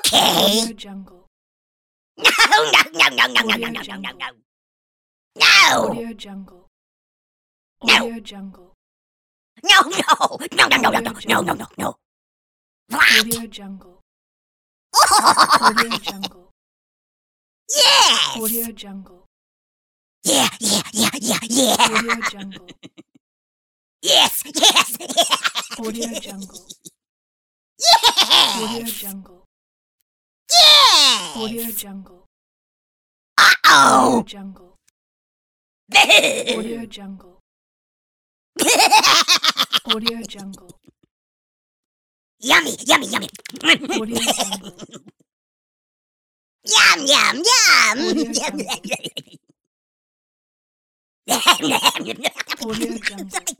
Okay. Audio Jungle. No, no, no, no, no, no, no, no, no, no, no. No! Audio Jungle. No. Audio Jungle. No, no, no, no, no, no, no, no, no, no, no. What? Audio Jungle. Audio Jungle. Yes! Audio Jungle. Yeah, yeah, yeah, yeah, yeah. Audio Jungle. Yes, yes, yes. Audio Jungle. Yes! Audio Jungle. Yes! Audio Jungle. Uh-oh! Audio Jungle. Audio Jungle. Audio Jungle. Yummy, yummy, yummy. Audio Jungle. Yum, yum, yum. Audio Yum, Jungle. yum, yum. Audio Jungle.